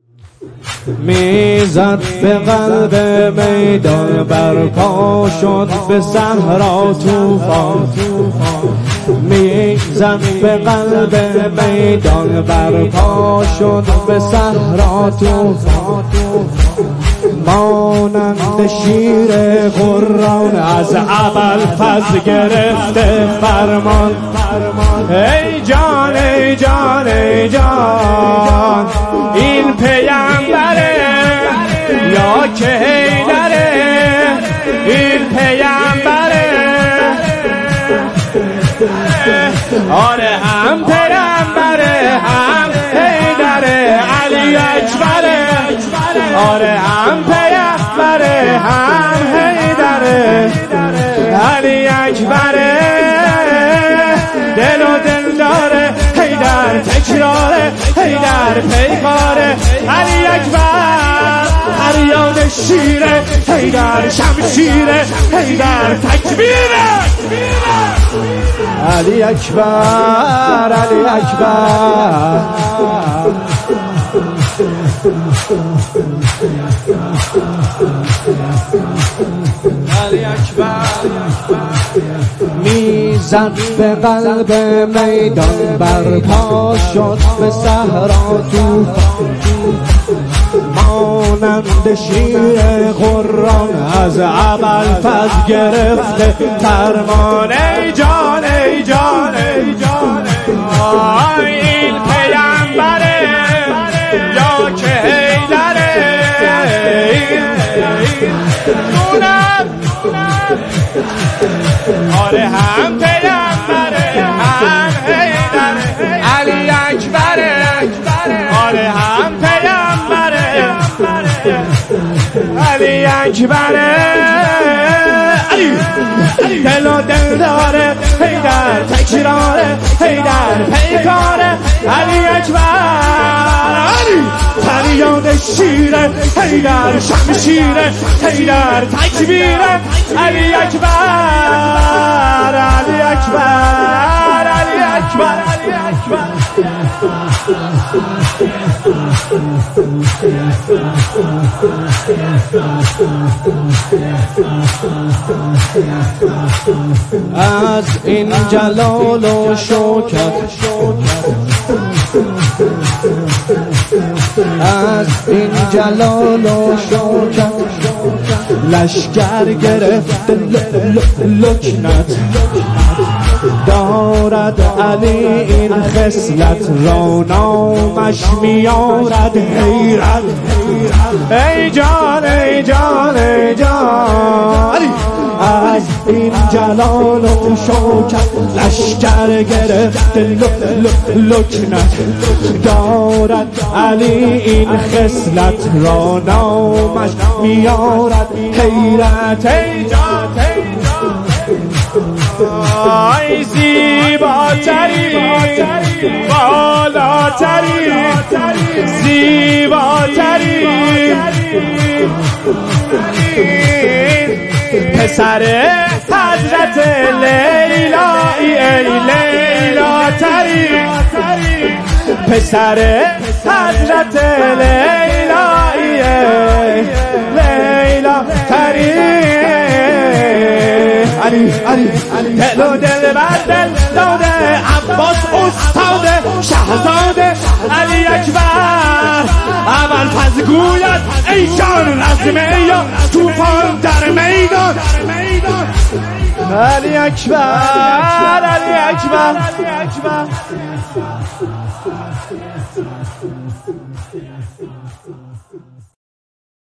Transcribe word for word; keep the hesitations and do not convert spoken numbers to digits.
میزد به قلب میدان، برپا شد به صحرا طوفان. میزد به قلب میدان، برپا شد به صحرا طوفان. مانند شیر قران از ابوالفضل گرفته فرمان. ای جان ای جان ای جان، این پیامبره یا که حیدره؟ این پیامبره، آره هم پیامبره هم حیدره. علی اکبره، آره هم پیامبره هم حیدره. علی اکبره، دل و دل داره حیدر، تکراره حیدر پیکاره. علی اکبر فریاد شیره حیدر، شمشیره حیدر، تکبیره. علی اکبر علی اکبر. علی اکبر میزد به قلب میدان، برپا شد به صحرا طوفان. مانند شیر قران از ابوالفضل گرفته فرمان. ای جان ای جان ای جان، این پیامبره یا که حیدره؟ آره هم پیامبره هم حیدره. علی اکبره، آره هم پیامبره. علی اکبره، دل و دل داره حیدر، تکراره حیدر پیکاره. علی اکبر، فریاد شیره حیدر، شمشیره حیدر، تکبیره. علی اکبر علی اکبر علی اکبر علی اکبر. از این جلال و شوکت، از این جلال و شوکت، لشکر گرفت لکنت. دارد علی این خصلت، را نامش میارد حیرت. ای جان ای جان ای جان، از این جلال و شوکت، لشکر گرفت لکنت. دارد علی این خصلت، را نامش میارد حیرت. ای جان ای جان، آی زیباتری بالاتری، زیباتری پسر حضرت لیلایی. ای لیلا تری، پسر حضرت لیلایی. لیلا تری، علی علی دل و دل بر دل داده، عباس استاده شهزاده. علی اکبر ابوالفضل گوید ای جان رزمه یا طوفان در میدان. علی اکبر علی اکبر علی اکبر.